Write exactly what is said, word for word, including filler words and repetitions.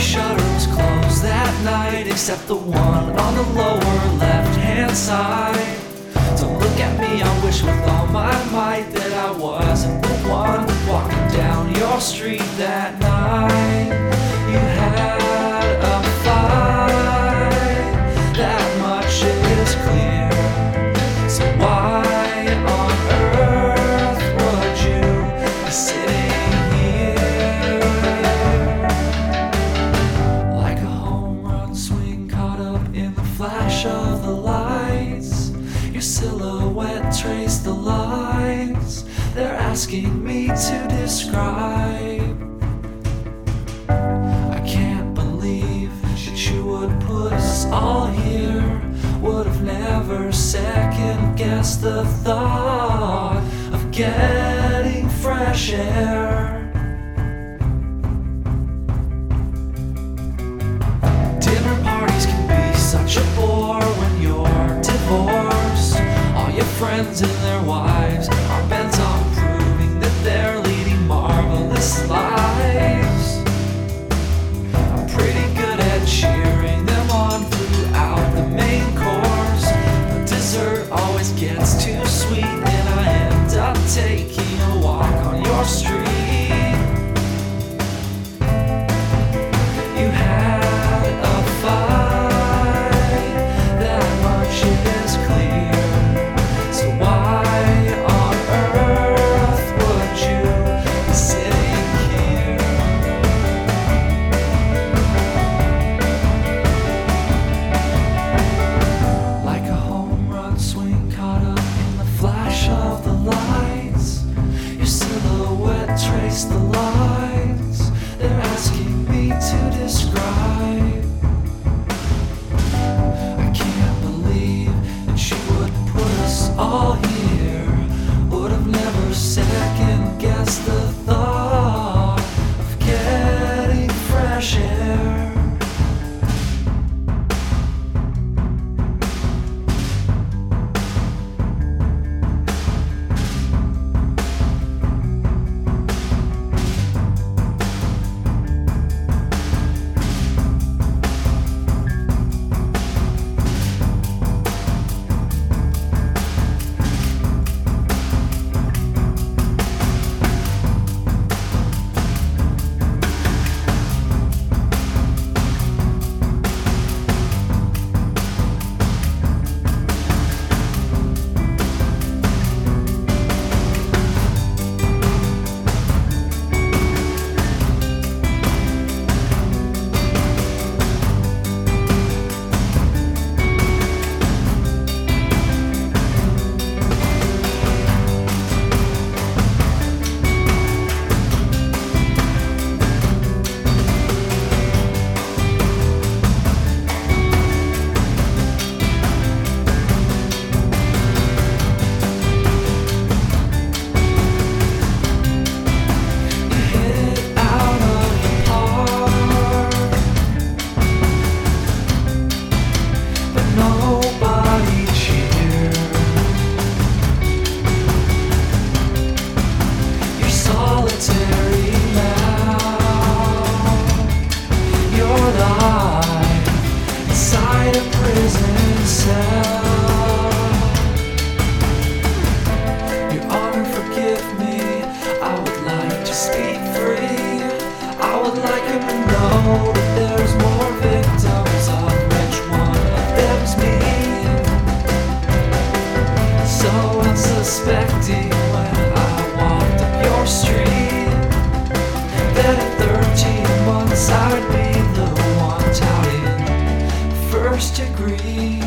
shutters closed that night, except the one on the lower left-hand side. Don't look at me, I wish with all my might that I wasn't the one walking down your street that night. You had a fight, that much is clear. So why on earth would you be sitting here? Like a home run swing caught up in the flash of the lights, your silhouette traced the lines they're asking me to describe. I can't believe that you would put us all here. Would have never second guessed the thought of getting fresh air. Dinner parties can be such a bore when you're divorced. All your friends and their wives are bent on proving that they're leading marvelous lives. I'm pretty good at cheering them on throughout the main course. The dessert always gets too sweet and I end up taking a walk on your street. You had a fight, that much is clear. So why on earth would you be sitting here? Like a home run swing caught up in the flash of the lights, your silhouette traced the lines they're asking me to describe. I can't believe that she would put us all here. Would have never second guessed the thought of getting fresh air. Inside a prison cell, Your Honor, forgive me. I would like to speak free. I would like him to know that there's more victims of which one of them's me. So unsuspecting when I walked up your street, that in thirteen months I'd be the one touted first degree.